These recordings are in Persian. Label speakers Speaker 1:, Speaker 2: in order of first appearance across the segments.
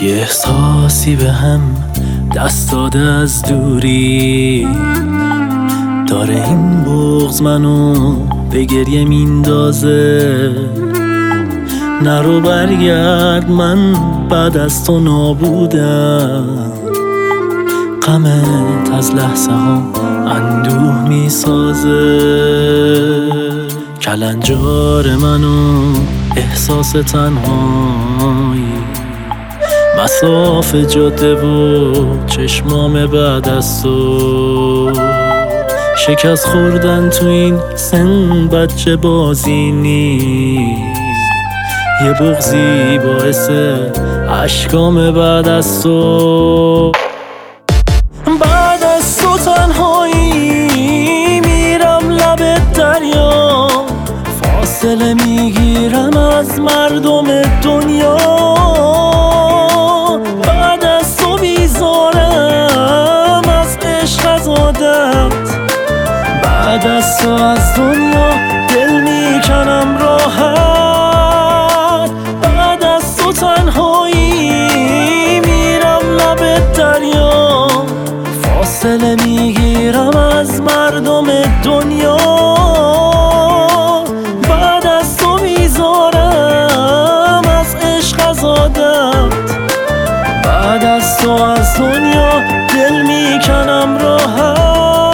Speaker 1: یه احساسی به هم دست داده از دوری، داره این بغض منو به گریه میندازه. نرو برگرد، من بعد از تو نابودم. غمت از لحظه ها اندوه میسازه. کلنجار منو احساس تنهایی، مساف جاده و چشمام بعد از تو. شکست خوردن تو این سن بچه بازی نیست، یه بغضی باعث اشکام بعد از تو. بعد از تو تنهایی میرم لب دریا، فاصله میگیرم از مردم دنیا. بعد از تو بیزارم از عشق از عادت، بعد از تو از دنیا دل میکنم راحت. بعد از تو تنهایی میرم لب دریا، فاصله میگیرم از مردم دنیا. بعد از تو بیزارم از عشق از عادت، بعد از تو از دنیا دل میکنم راحت.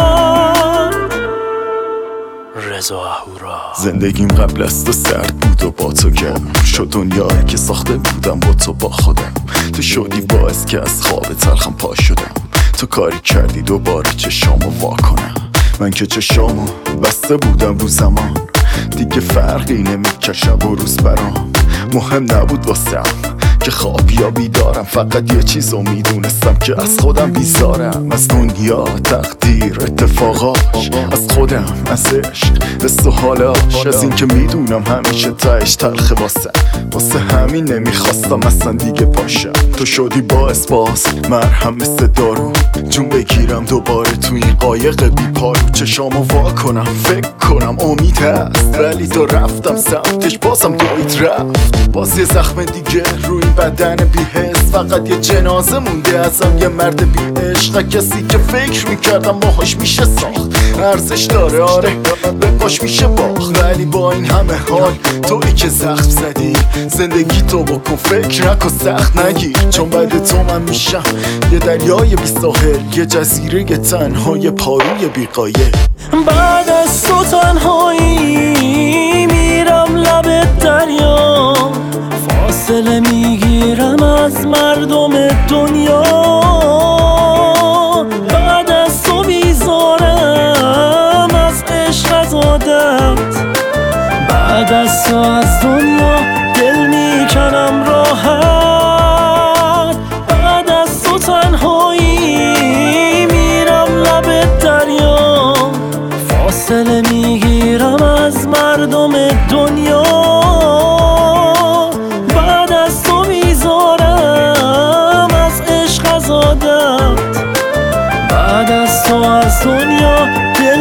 Speaker 1: رضا اهورا.
Speaker 2: زندگیم قبل از تو سرد بود و با تو گرم شد، دنیایی که ساخته بودم با تو با خودم. تو شدی باعث که از خواب تلخم پا شدم، تو کاری کردی دوباره چشامو وا کنم. من که چشامو بسته بودم رو زمان، دیگه فرقی نمیکرد شب و روز برام. مهم نبود واسم که خواب یا بیدارم، فقط یه چیزو میدونستم که از خودم بیزارم. از دنیا، تقدیر، اتفاقاش، از خودم، از عشق، حس و حالاش. از این که میدونم همیشه تهش تلخه واسه همین نمیخواستم اصلا دیگه پاشم. تو شدی باعث باز مرهم مثل دارو، جون بگیرم دوباره تو این قایق بی پارو. چشامو وا کنم فکر کنم امید هست، ولی تو رفتم سمتش بازم دوید رفت. باز یه زخم دیگه روی بدن بی حس، فقط یه جنازه مونده ازم، یه مرد بی عشق. کسی که فکر میکردم باهاش میشه ساخت، ارزش داره آره به پاش میشه باخت. ولی با این همه حال تویی که زخم زدی، زندگی تو بکن فکر نکن سخت نگیر. چون بعد تو من میشم یه دریای بی ساحل، یه جزیره تنها، یه پاروی بی قایل.
Speaker 1: بعد از تو تنهایی میرم لب دریا، فاصله میگیرم از مردم دنیا. بعد از تو بیزارم از عشق از عادت، بعد از تو از دنیا دل میکنم راحت. بعد از تو تنهایی میرم لب دریا، فاصله میگیرم از مردم دنیا. بعد از تو بیزارم از عشق از عادت، بعد از تو از دنیا دل